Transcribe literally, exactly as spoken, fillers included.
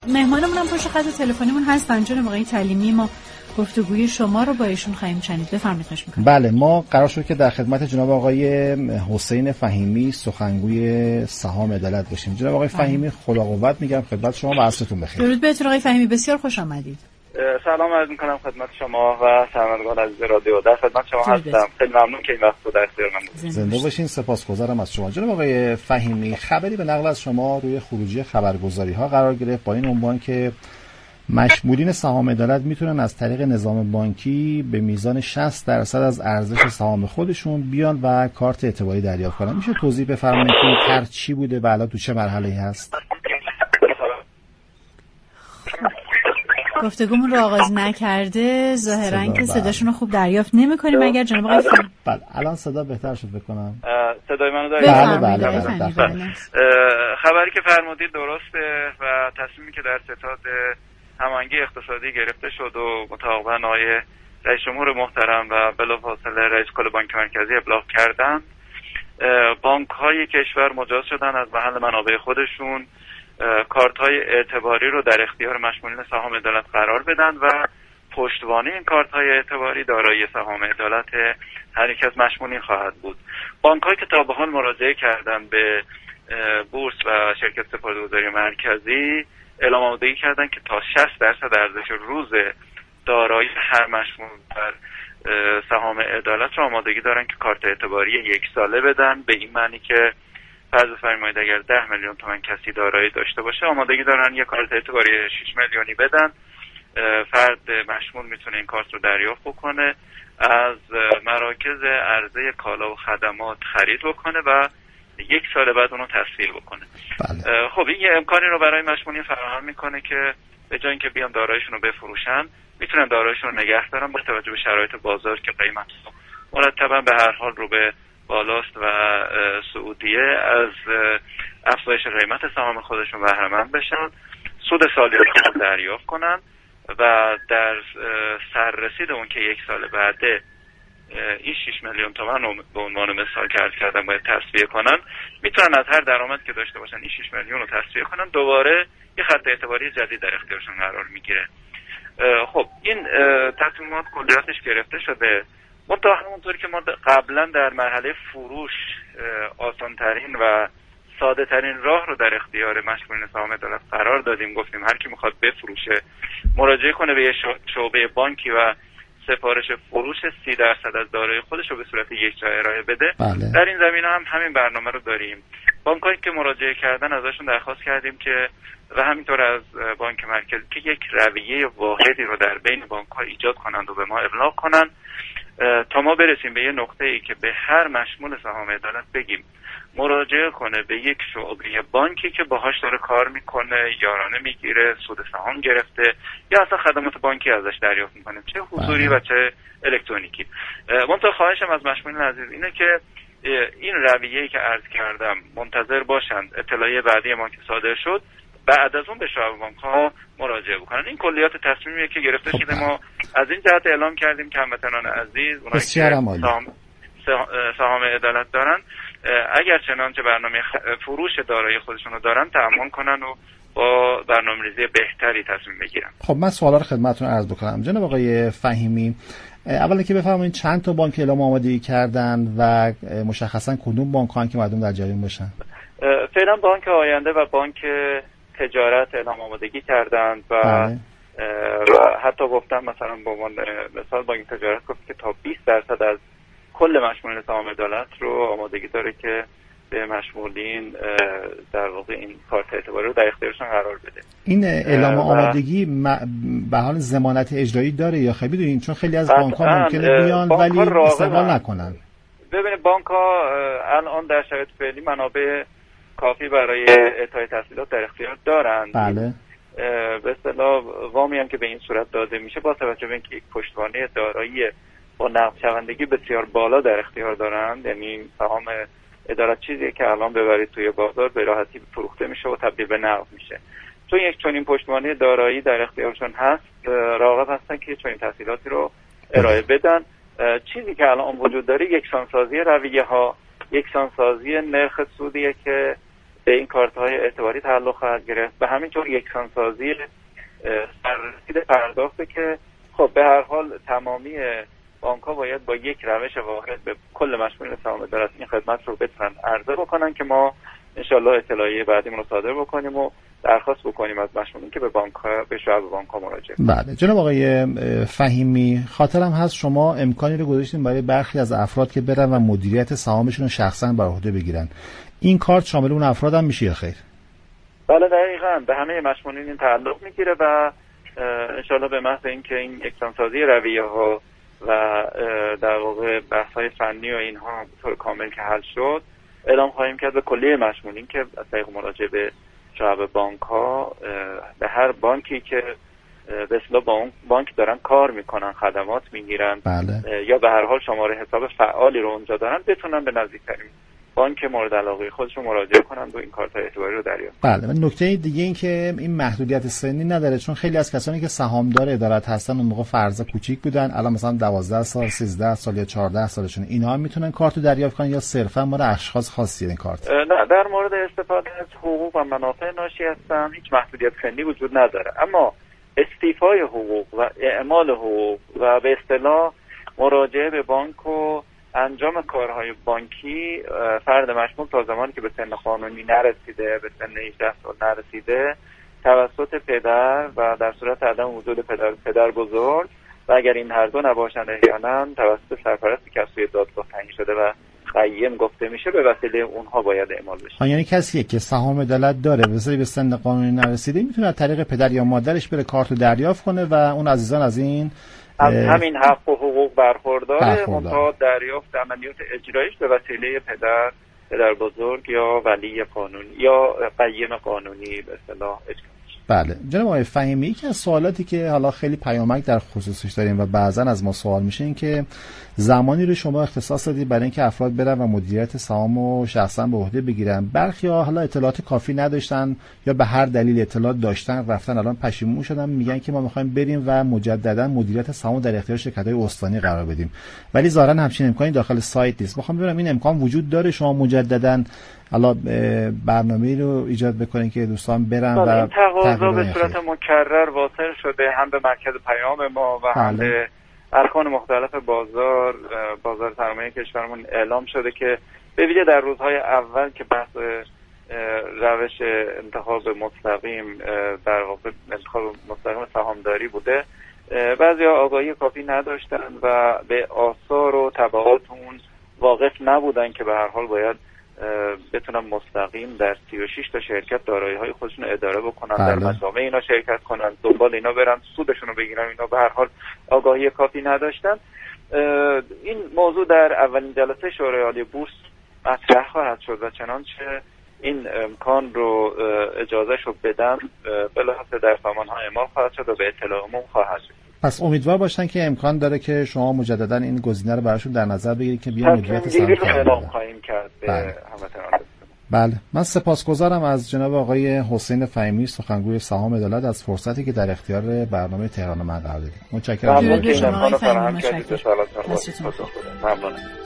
مهمانمون هم پشت خط تلفنیمون هستن. جناب آقای تعلیمی، ما گفتگوی شما رو با ایشون خواهیم شنید. بفرمایید. خواهش می‌کنم. بله، ما قرار شد که در خدمت جناب آقای حسین فهیمی سخنگوی سهام عدالت باشیم. جناب آقای فهیمی، خدا قوت میگم خدمت شما و عصرتون بخیر. درود بهتون آقای فهیمی، بسیار خوش آمدید. سلام عرض می‌کنم خدمت شما و شنوندگان عزیز رادیو. در خدمت شما هستم. خیلی ممنون که این وقت رو در اختیار من گذاشتید. زنده باشین. سپاسگزارم از شما. جناب آقای فهیمی، خبری به نقل از شما روی خروجی خبرگزاری‌ها قرار گرفت با این عنوان که مشمولین سهام عدالت میتونن از طریق نظام بانکی به میزان شصت درصد از ارزش سهام خودشون بیان و کارت اعتباری دریافت کنن. میشه توضیح بفرمایید که این طرح چی بوده و الان تو چه مرحله‌ای هست؟ گفتگومون رو آغاز نکرده، ظاهراً که صداشون رو خوب دریافت نمی‌کنیم. اگر جناب آقای فهیمی بله الان صدا بهتر شد بکنم. صدای منو دارید؟ بله بله بله, بله. خبری که فرمودید درسته و تصمیمی که در ستاد هماهنگی اقتصادی گرفته شد و مطابقاً آقای رئیس جمهور محترم و بلافاصله رئیس کل بانک مرکزی ابلاغ کردن، بانک‌های کشور مجاز شدن از محل منابع خودشون کارت‌های اعتباری رو در اختیار مشمولین سهام عدالت قرار بدن و پشتوانه این کارت‌های اعتباری دارایی سهام عدالت هر یک از مشمولین خواهد بود. بانک‌هایی که تا به حال مراجعه کردن به بورس و شرکت سپرده‌گذاری مرکزی اعلام آمادگی کردن که تا شصت درصد ارزش روز دارایی هر مشمول بر سهام عدالت رو آمادگی دارن که کارت اعتباری یک ساله بدن. به این معنی که فرض فرمایید اگر ده میلیون تومان کسی دارایی داشته باشه، آمادگی دارن یک کارت اعتباری شش میلیونی بدن. فرد مشمول میتونه این کارت رو دریافت بکنه، از مراکز عرضه کالا و خدمات خرید بکنه و یک سال بعد اونو تسهیل بکنه. بله. خب این یه امکانی رو برای مشمولین فراهم میکنه که به جای اینکه بیان داراییشون رو بفروشن، میتونن داراییشون رو نگه دارن با توجه به شرایط بازار که قیمت مرتبا به هر حال رو به بالاست و سعودیه، از افزایش قیمت سهام خودشون بهره مند بشن، سود سالی رو دریافت کنن و در سررسید اون که یک سال بعده این شش میلیون تومان رو به عنوان مثال که عرض کردم باید تصفیه کنن، میتونن از هر درآمد که داشته باشن این شش میلیون رو تصفیه کنن، دوباره یه خط اعتباری جدید در اختیارشون قرار میگیره. خب این تصمیمات کلیاتش گرفته شده. منتها همونطوری که ما قبلا در مرحله فروش آسانترین و ساده ترین راه رو در اختیار مشمولین سهام عدالت قرار دادیم، گفتیم هر کی میخواد بفروشه مراجعه کنه به یه شعبه بانکی و سفارش فروش سی درصد از دارایی خودش رو به صورت یک جا ارائه بده. بله. در این زمینه هم همین برنامه رو داریم. بانک‌هایی که مراجعه کردن ازشون درخواست کردیم که و همینطور از بانک مرکزی که یک رویه واحدی رو در بین بانک‌ها ایجاد کنند و به ما ابلاغ کنند تا ما برسیم به یه نقطه‌ای که به هر مشمول سهام عدالت بگیم مراجعه کنه به یک شعبه بانکی که باهاش داره کار میکنه، یارانه میگیره، سود سهام گرفته یا اصلا خدمات بانکی ازش دریافت میکنه، چه حضوری و چه الکترونیکی. منتها خواهشم از مشمولین عزیز اینه که این رویه‌ای که عرض کردم منتظر باشند اطلاعیه بعدی ما که صادر شد، بعد از اون به شعبه بانک‌ها مراجعه بکنن. این کلیات تصمیمیه که گرفته شده. ما از این جهت اعلام کردیم که هموطنان عزیز، اونایی که سهام سهام عدالت دارن، اگر چنانچه برنامه فروش دارایی خودشون رو دارن تعامل کنن و با برنامه‌ریزی بهتری تصمیم بگیرن. خب من سوالا رو خدمتتون عرض بکنم. جناب آقای فهیمی، اولا که بفرمایید چند تا بانک اعلام آمادگی کردن و مشخصا کدوم بانک‌ها که مردم در جریان باشن؟ فعلا بانک آینده و بانک تجارت اعلام آمادگی کردند و, و حتی گفتم مثلا به عنوان مثال بانک تجارت گفت که تا بیست درصد از کل مشمولین سهام عدالت رو آمادگی داره که به مشمولین در واقع این کارت اعتباری رو در اختیارشون قرار بده. این اعلام آمادگی به حال ضمانت اجرایی داره یا خیلی بدونین؟ چون خیلی از بانک‌ها ممکنه بیان ولی استقبال نکنن. ببینید بانک‌ها الان در شرایط فعلی منابع کافی برای اعطای تسهیلات در اختیار دارند. بله. به اصطلاح وامی هم که به این صورت داده میشه با توجه به اینکه یک پشتوانه دارایی با نقد شوندگی بسیار بالا در اختیار دارند، یعنی سهام عدالت چیزیه که الان ببرید توی بازار به راحتی فروخته میشه و تبدیل به نقد میشه. چون یک چنین پشتوانه دارایی در اختیارشون هست، راغب هستن که چنین تسهیلاتی رو ارائه بدن. چیزی که الان وجود داره یکسانسازی رویه ها، یکسانسازی نرخ سودیه که به این کارت‌های اعتباری تعلق خواهد گرفت. به همین طور یکسانسازی سررسید پرداخته که خب به هر حال تمامی بانک‌ها باید با یک روش واحد به کل مشمولین سهام عدالت این خدمت رو بتونن عرضه بکنن که ما انشالله اطلاعیه بعدیمون رو صادر بکنیم و درخواست بکنیم از مشمولین که به بانک‌ها به شعب بانک‌ها مراجعه کنن. بله جناب آقای فهیمی، خاطرم هست شما امکانی رو گذاشتین برای برخی از افراد که برن و مدیریت سهامشون رو شخصا بر عهده بگیرن. این کارت شامل اون افراد هم میشه یا خیر؟ بله دقیقاً به همه مشمولین این تعلق میگیره و انشالله به محض اینکه این یکسانسازی رویه‌ها و در واقع بحث‌های فنی و اینها به طور کامل که حل شد، اعلام خواهیم کرد به کلیه مشمولین که از طریق مراجعه به شعب بانک‌ها به هر بانکی که به اصطلاح با اون بانک دارن کار میکنن، خدمات میگیرن، بله. یا به هر حال شماره حساب فعالی رو اونجا دارن، بتونن به نزدیکترین بانک مورد علاقه خودشون مراجعه کنن و این کارت اعتباری رو دریافت. بله. و نکته دیگه این که این محدودیت سنی نداره، چون خیلی از کسانی که سهامدار عدالت هستن اون موقع فرض کوچیک بودن، الان مثلا دوازده سال، سیزده سال یا چهارده سالشون، اینا هم میتونن کارت رو دریافت کنن یا صرفا مال اشخاص خاصی این کارت؟ نه، در مورد استفاده از حقوق و منافع ناشی از سهم هیچ محدودیت سنی وجود نداره، اما استیفای حقوق و اعمال حقوق و به اصطلاح مراجعه به بانک و انجام کارهای بانکی فرد مشمول تا زمانی که به سن قانونی نرسیده، به سن هجده سال نرسیده، توسط پدر و در صورت عدم وجود پدر پدر بزرگ و اگر این هر دو نباشند احیانا توسط سرپرستی که از سوی دادگاه تعیین شده و قیم گفته میشه به وسیله اونها باید اعمال بشه. یعنی کسی که سهام عدالت داره واسه به سن قانونی نرسیده میتونه از طریق پدر یا مادرش بره کارت رو دریافت کنه و اون عزیزان از این از همین حق و حقوق برخورداره، منتها دریافت عملیات اجرایش به وسیله پدر پدر بزرگ یا ولی قانونی یا قیم قانونی به اصطلاح اجرا. بله جناب آقای فهیمی، یکی از سوالاتی که حالا خیلی پیامک در خصوصش داریم و بعضن از ما سوال میشه این که زمانی رو شما اختصاص دادید برای اینکه افراد برن و مدیریت سهام رو شخصا به عهده بگیرن، برخی‌ها حالا اطلاعات کافی نداشتن یا به هر دلیل اطلاعات داشتن رفتن الان پشیمون شدن میگن که ما می‌خوایم بریم و مجددا مدیریت سهام در اختیار شرکت‌های استانی قرار بدیم، ولی ظاهرا همچین امکانی داخل سایت نیست. می‌خوام ببینم این امکان وجود داره شما مجددا حالا برنامه‌ای رو ایجاد بکنین که دوستان برن و این تقاضا به صورت مکرر واصل شده هم به مرکز پیام ما و هم به ارکان مختلف بازار بازار سرمایه کشورمون اعلام شده که به ویژه در روزهای اول که بحث روش انتخاب مستقیم در واقع انتخاب مستقیم سهامداری بوده، بعضیا آگاهی کافی نداشتن و به آثار و تبعات اون واقف نبودن که به هر حال باید بتونن مستقیم در سی و شش تا شرکت دارایی‌های خودشون اداره بکنن، بله. در مجامع اینا شرکت کنن، دنبال اینا برن، سودشون رو بگیرن، اینا به هر حال آگاهی کافی نداشتن. این موضوع در اولین جلسه شورای عالی بورس مطرح خواهد شد و چنانچه این امکان رو اجازه شو بدن بلافاصله در سامان‌ها اعمال خواهد شد و به اطلاع عموم خواهد شد. پس امیدوار باشن که امکان داره که شما مجددا این گزینه رو براشون در نظر بگیرید که بیان مدیریت سهام اعلام خواهیم کرد به هموطنان. بله، من سپاسگزارم از جناب آقای حسین فهیمی سخنگوی سهام عدالت از فرصتی که در اختیار برنامه تهران من قرار دادید. متشکرم. ممنون.